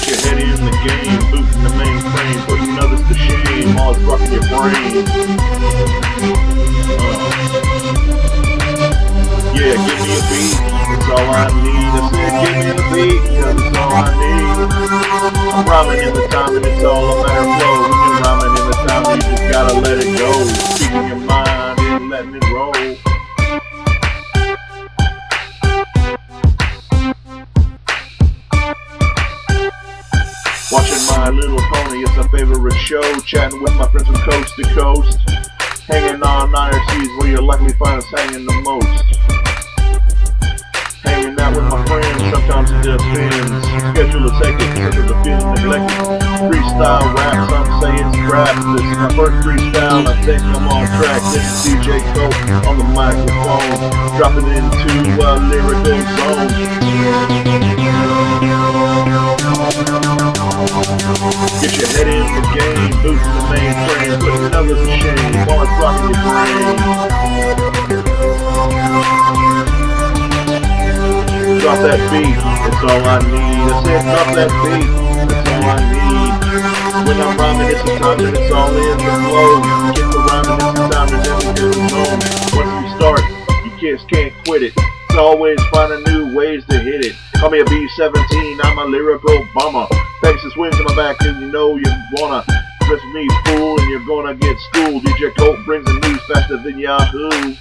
your head in the game, booting the mainframe, putting others to shame, all it's rocking your brain. Yeah, give me a beat, it's all I need. I said give me a beat, cause it's all I need. I'm rhyming in the time and it's all a matter of flow. When you're rhyming in the time, you just gotta let it go. Speaking your mind and letting it roll. Watching My Little Pony, it's a favorite show. Chatting with my friends from coast to coast. Hanging on IRCs where you'll likely find us hanging the most. Hanging out with my friends, sometimes it just spins. Schedule is hectic, such as a feeling neglected. Freestyle rap, some say it's rap. This is my first freestyle, I think I'm on track. This is DJ Cope on the microphone, dropping into a lyrical zone. Get your head in the game, boosting the mainframe, putting others to shame, while it's rocking your brain. Drop that beat, it's all I need. I said drop that beat, it's all I need. When I'm rhyming, it's the time and it's all in the flow. Get the rhyming, it's the time and then we do the zone. Once we start, you kids can't quit it. It's always finding new ways to hit it. Call me a B-17, I'm a lyrical bummer. Pegasus wings in my back and you know you wanna dress me fool and you're gonna get schooled. DJ Colt brings the news faster than Yahoo.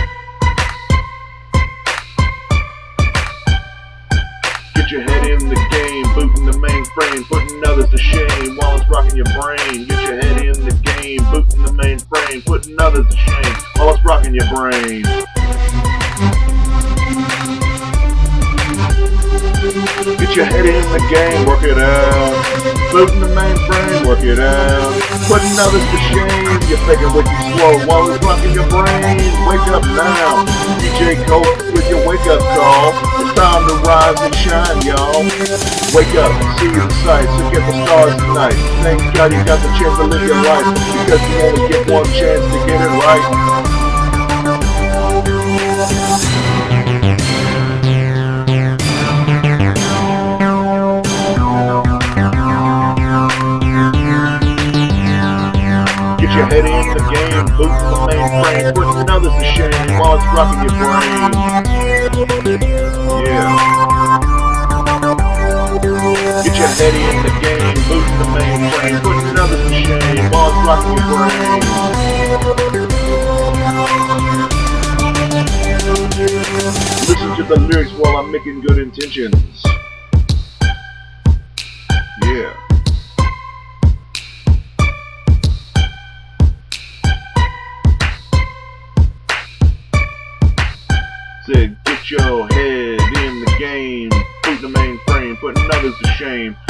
Get your head in the game, booting the mainframe, putting others to shame while it's rocking your brain. Get your head in the game, booting the mainframe, putting others to shame while it's rocking your brain. Get your head in the game, work it out. Booting the mainframe, work it out. Putting others to shame, you're thinking way too slow while it's rocking your brain. Wake up now, DJ Colt with your wake up call. It's time to rise and shine, y'all. Wake up, see the sights, look at the stars tonight. Thank God you got the chance to live your life, because you only get one chance to get it right. Get your head in the game, booting the mainframe, putting others to shame while it's rocking your brain. Yeah. Get your head in the game, booting the mainframe, putting others to shame while it's rocking your brain. Listen to the lyrics while I'm making good intentions. Yeah. Said, get your head in the game, boot the mainframe, putting others to shame